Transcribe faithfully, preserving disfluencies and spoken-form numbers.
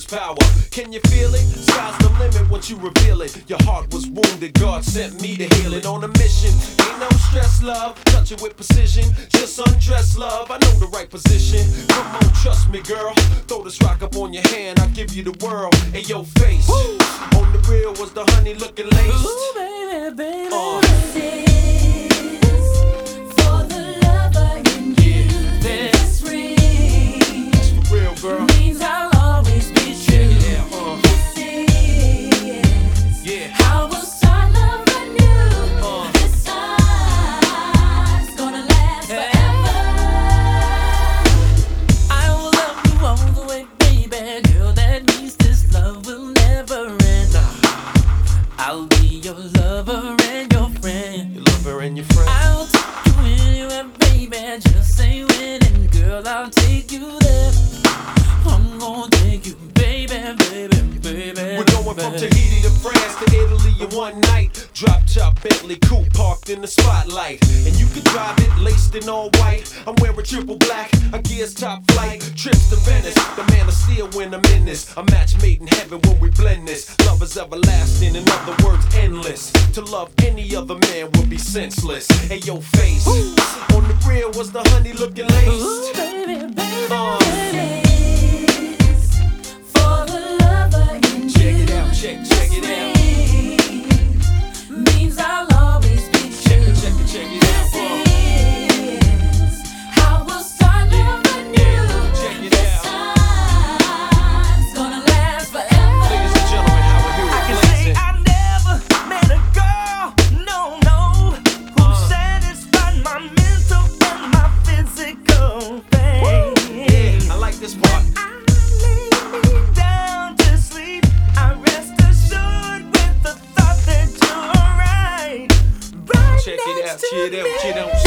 power. Can you feel it? Sky's the limit once you reveal it. Your heart was wounded, God sent me to heal it. On a mission, ain't no stress, love. Touch it with precision, just undress, love. I know the right position. Come on, trust me, girl. Throw this rock up on your hand, I'll give you the world. Hey, your face. Woo! On the real was the honey looking laced. Ooh, baby, baby. Uh. For the lover in you, this ring. That's for real, girl. Means I'll always be true. Yeah, uh. This is Yeah. how we'll start love anew. Uh. This time's gonna last forever. I will love you all the way, baby. Girl, that means this love will never end. I'll be your lover and your friend. Your lover and your friend. I'll take you anywhere, baby. Just say when, and girl, I'll take you there. I'm gonna take you, baby, baby, baby. We're going from Tahiti to France to Italy in one night. Drop top Bentley coupe parked in the spotlight, and you can drive it laced in all white. I'm wearing triple black, a gear's top flight. Trips to Venice, the man of steel when I'm in this. A match made in heaven when we blend this. Love is everlasting, in other words, endless. To love any other man would be senseless. Hey, your face. Ooh. On the real was the honey looking laced. Ooh, baby, baby, Uh. baby. For the lover in you, Check it out, check, check it out. means I'll always be true. Check it, check it, check it out. Uh. This is how we'll start love anew. Check it This out. time's gonna last forever. Ladies and gentlemen, how we hear I it can say blazing. I never met a girl, no, no, who Uh. satisfied my mental and my physical pain. Yeah, I like this part. I lay me down to sleep. I rest assured with the thought that you're right. Right Check it out, next to check it out, check it out. me.